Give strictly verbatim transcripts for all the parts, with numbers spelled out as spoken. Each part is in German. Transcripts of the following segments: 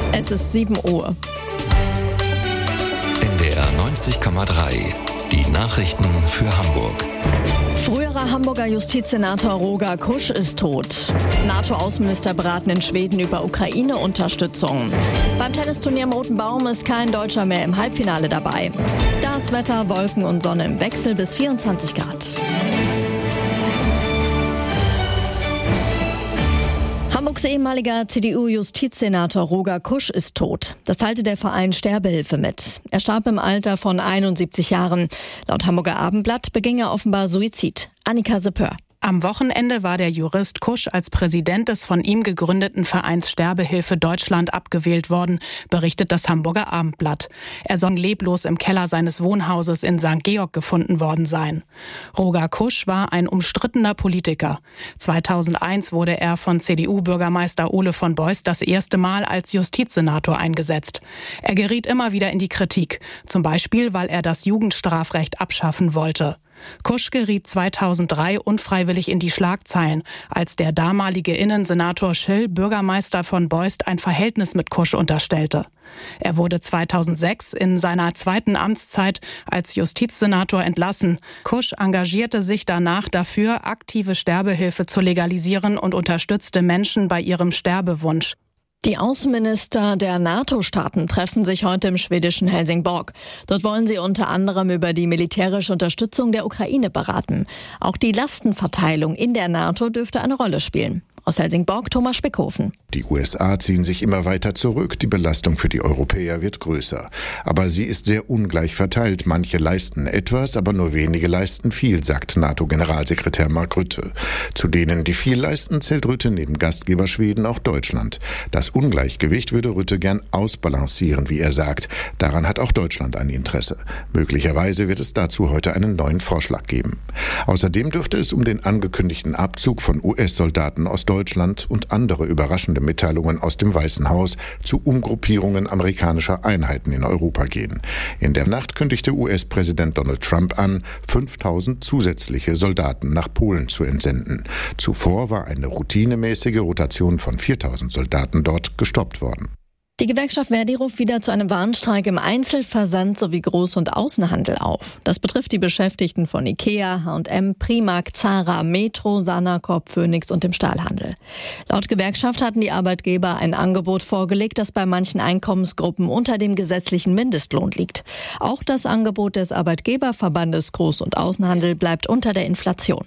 Es ist sieben Uhr. N D R neunzig Komma drei. Die Nachrichten für Hamburg. Früherer Hamburger Justizsenator Roger Kusch ist tot. NATO-Außenminister beraten in Schweden über Ukraine-Unterstützung. Beim Tennisturnier am Roten Baum ist kein Deutscher mehr im Halbfinale dabei. Das Wetter, Wolken und Sonne im Wechsel bis vierundzwanzig Grad. Hamburgs ehemaliger C D U-Justizsenator Roger Kusch ist tot. Das teilte der Verein Sterbehilfe mit. Er starb im Alter von einundsiebzig Jahren. Laut Hamburger Abendblatt beging er offenbar Suizid. Annika Seppör. Am Wochenende war der Jurist Kusch als Präsident des von ihm gegründeten Vereins Sterbehilfe Deutschland abgewählt worden, berichtet das Hamburger Abendblatt. Er soll leblos im Keller seines Wohnhauses in Sankt Georg gefunden worden sein. Roger Kusch war ein umstrittener Politiker. zweitausendeins wurde er von C D U-Bürgermeister Ole von Beust das erste Mal als Justizsenator eingesetzt. Er geriet immer wieder in die Kritik, zum Beispiel, weil er das Jugendstrafrecht abschaffen wollte. Kusch geriet zweitausenddrei unfreiwillig in die Schlagzeilen, als der damalige Innensenator Schill Bürgermeister von Beust ein Verhältnis mit Kusch unterstellte. Er wurde zweitausendsechs in seiner zweiten Amtszeit als Justizsenator entlassen. Kusch engagierte sich danach dafür, aktive Sterbehilfe zu legalisieren und unterstützte Menschen bei ihrem Sterbewunsch. Die Außenminister der NATO-Staaten treffen sich heute im schwedischen Helsingborg. Dort wollen sie unter anderem über die militärische Unterstützung der Ukraine beraten. Auch die Lastenverteilung in der NATO dürfte eine Rolle spielen. Aus Helsingborg, Thomas Spickhofen. Die U S A ziehen sich immer weiter zurück. Die Belastung für die Europäer wird größer. Aber sie ist sehr ungleich verteilt. Manche leisten etwas, aber nur wenige leisten viel, sagt NATO-Generalsekretär Mark Rutte. Zu denen, die viel leisten, zählt Rutte neben Gastgeber Schweden auch Deutschland. Das Ungleichgewicht würde Rutte gern ausbalancieren, wie er sagt. Daran hat auch Deutschland ein Interesse. Möglicherweise wird es dazu heute einen neuen Vorschlag geben. Außerdem dürfte es um den angekündigten Abzug von U S-Soldaten aus Deutschland und andere überraschende Mitteilungen aus dem Weißen Haus zu Umgruppierungen amerikanischer Einheiten in Europa gehen. In der Nacht kündigte U S-Präsident Donald Trump an, fünftausend zusätzliche Soldaten nach Polen zu entsenden. Zuvor war eine routinemäßige Rotation von viertausend Soldaten dort gestoppt worden. Die Gewerkschaft Verdi ruft wieder zu einem Warnstreik im Einzelversand sowie Groß- und Außenhandel auf. Das betrifft die Beschäftigten von Ikea, H und M, Primark, Zara, Metro, Sanacop, Phoenix und dem Stahlhandel. Laut Gewerkschaft hatten die Arbeitgeber ein Angebot vorgelegt, das bei manchen Einkommensgruppen unter dem gesetzlichen Mindestlohn liegt. Auch das Angebot des Arbeitgeberverbandes Groß- und Außenhandel bleibt unter der Inflation.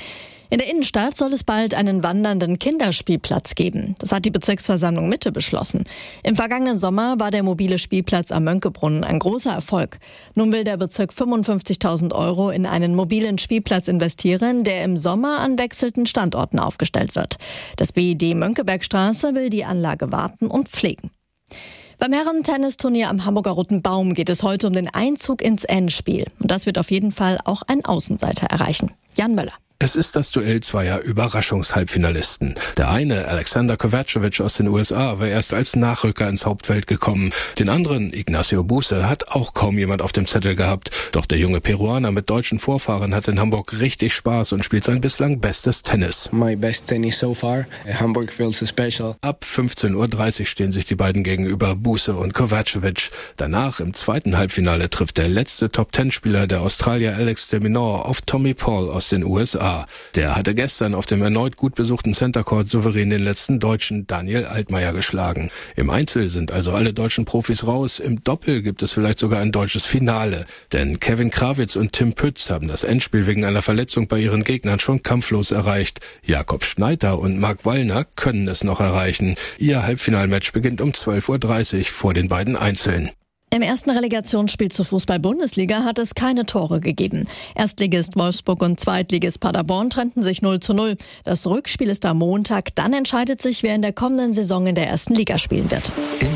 In der Innenstadt soll es bald einen wandernden Kinderspielplatz geben. Das hat die Bezirksversammlung Mitte beschlossen. Im vergangenen Sommer war der mobile Spielplatz am Mönckebrunn ein großer Erfolg. Nun will der Bezirk fünfundfünfzigtausend Euro in einen mobilen Spielplatz investieren, der im Sommer an wechselnden Standorten aufgestellt wird. Das B E D Mönckebergstraße will die Anlage warten und pflegen. Beim Herren-Tennisturnier am Hamburger Roten Baum geht es heute um den Einzug ins Endspiel. Und das wird auf jeden Fall auch ein Außenseiter erreichen. Jan Möller. Es ist das Duell zweier Überraschungshalbfinalisten. Der eine, Alexander Kovacevic aus den U S A, war erst als Nachrücker ins Hauptfeld gekommen. Den anderen, Ignacio Buse, hat auch kaum jemand auf dem Zettel gehabt. Doch der junge Peruaner mit deutschen Vorfahren hat in Hamburg richtig Spaß und spielt sein bislang bestes Tennis. My best tennis so far. Hamburg feels special. Ab fünfzehn Uhr dreißig stehen sich die beiden gegenüber, Buse und Kovacevic. Danach, im zweiten Halbfinale, trifft der letzte Top-Ten-Spieler, der Australier Alex de Minaur, auf Tommy Paul aus den U S A. Der hatte gestern auf dem erneut gut besuchten Center Court souverän den letzten Deutschen Daniel Altmaier geschlagen. Im Einzel sind also alle deutschen Profis raus. Im Doppel gibt es vielleicht sogar ein deutsches Finale. Denn Kevin Krawitz und Tim Pütz haben das Endspiel wegen einer Verletzung bei ihren Gegnern schon kampflos erreicht. Jakob Schneider und Marc Wallner können es noch erreichen. Ihr Halbfinalmatch beginnt um zwölf Uhr dreißig vor den beiden Einzeln. Im ersten Relegationsspiel zur Fußball-Bundesliga hat es keine Tore gegeben. Erstligist Wolfsburg und Zweitligist Paderborn trennten sich null zu null. Das Rückspiel ist am Montag. Dann entscheidet sich, wer in der kommenden Saison in der ersten Liga spielen wird.